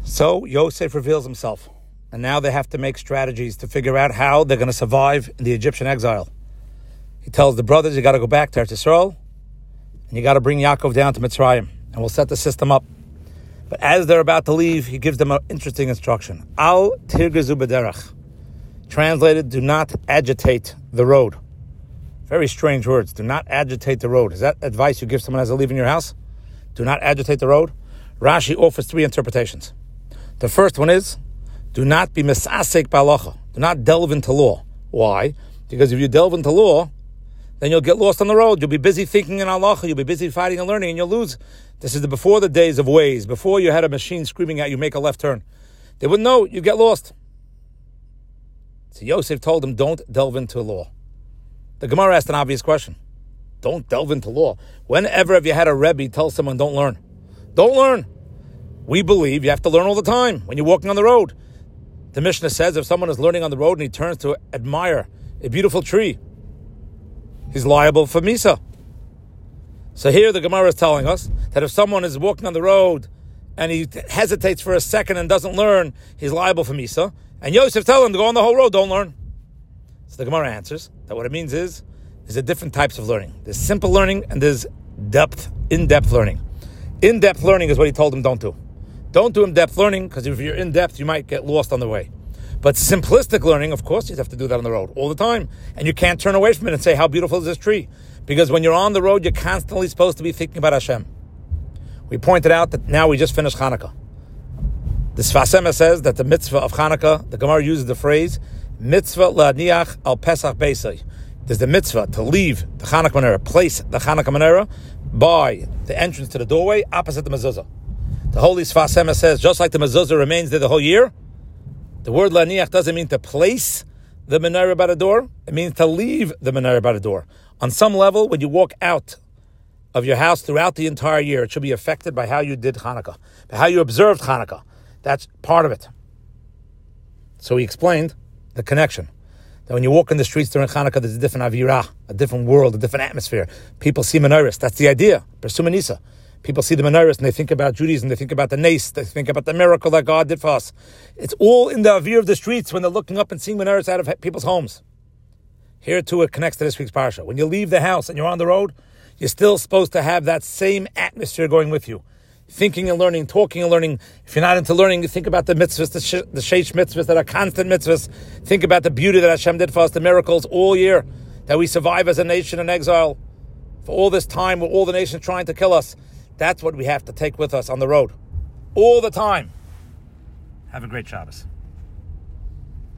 So Yosef reveals himself, and now they have to make strategies to figure out how they're going to survive in the Egyptian exile. He tells the brothers, you got to go back to Eretz Yisrael, and you got to bring Yaakov down to Mitzrayim, and we'll set the system up. But as they're about to leave, he gives them an interesting instruction. Al tirgezu b'derech. Translated, do not agitate the road. Very strange words. Do not agitate the road. Is that advice you give someone as they're leaving your house? Do not agitate the road? Rashi offers three interpretations. The first one is, do not be misasek b'halacha. Do not delve into law. Why? Because if you delve into law, then you'll get lost on the road. You'll be busy thinking in halacha. You'll be busy fighting and learning, and you'll lose. This is before the days of Waze, before you had a machine screaming at you, make a left turn. They wouldn't know. You'd get lost. So Yosef told them, don't delve into law. The Gemara asked an obvious question. Don't delve into law. Whenever have you had a Rebbe tell someone, don't learn? Don't learn. We believe you have to learn all the time when you're walking on the road. The Mishnah says if someone is learning on the road and he turns to admire a beautiful tree, he's liable for Misa. So here the Gemara is telling us that if someone is walking on the road and he hesitates for a second and doesn't learn, he's liable for Misa. And Yosef tells him to go on the whole road, don't learn. So the Gemara answers that what it means is there's different types of learning. There's simple learning and there's in-depth learning. In-depth learning is what he told him don't do. Don't do in-depth learning, because if you're in-depth, you might get lost on the way. But simplistic learning, of course, you have to do that on the road all the time. And you can't turn away from it and say, how beautiful is this tree? Because when you're on the road, you're constantly supposed to be thinking about Hashem. We pointed out that now we just finished Hanukkah. The Sfas Emes says that the mitzvah of Hanukkah, the Gemara uses the phrase, mitzvah la'niach al Pesach Beisai. There's the mitzvah to leave the Hanukkah menorah, place the Hanukkah menorah by the entrance to the doorway opposite the mezuzah. The Holy Sfas Emes says, just like the mezuzah remains there the whole year, the word la'niach doesn't mean to place the menorah by the door. It means to leave the menorah by the door. On some level, when you walk out of your house throughout the entire year, it should be affected by how you did Hanukkah, by how you observed Hanukkah. That's part of it. So he explained the connection. That when you walk in the streets during Hanukkah, there's a different avirah, a different world, a different atmosphere. People see menorahs. That's the idea. Persuma Nisa. People see the menorahs and they think about Judaism, they think about the nace, they think about the miracle that God did for us. It's all in the avir of the streets when they're looking up and seeing menorahs out of people's homes. Here too it connects to this week's parsha. When you leave the house and you're on the road, you're still supposed to have that same atmosphere going with you. Thinking and learning, talking and learning. If you're not into learning, you think about the mitzvahs, the sheish mitzvahs that are constant mitzvahs. Think about the beauty that Hashem did for us, the miracles all year, that we survive as a nation in exile. For all this time, with all the nations trying to kill us. That's what we have to take with us on the road. All the time. Have a great Shabbos.